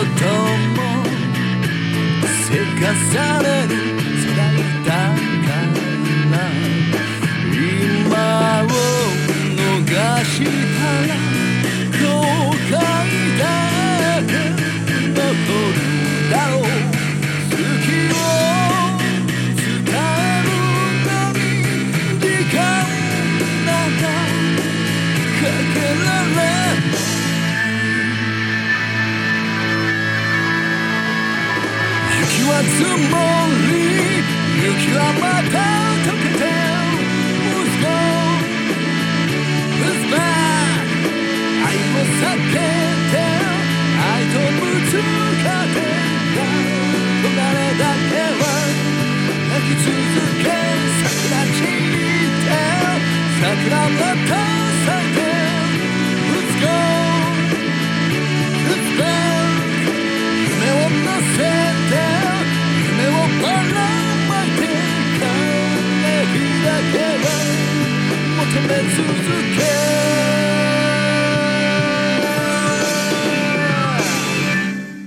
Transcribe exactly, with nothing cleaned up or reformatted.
ともせかされる世代だから今を逃したら後悔だけ残るだろう好きを伝えるのに時間なんかかけられない雪は積もり雪はまた溶けて Who's gone? Who's back? 愛を避けて愛とぶつかってた焦がれだけは泣き続け桜散って桜また咲いて Who's gone? Who's back? 夢を乗せて夢をばらまいて枯れ木だけは求め続け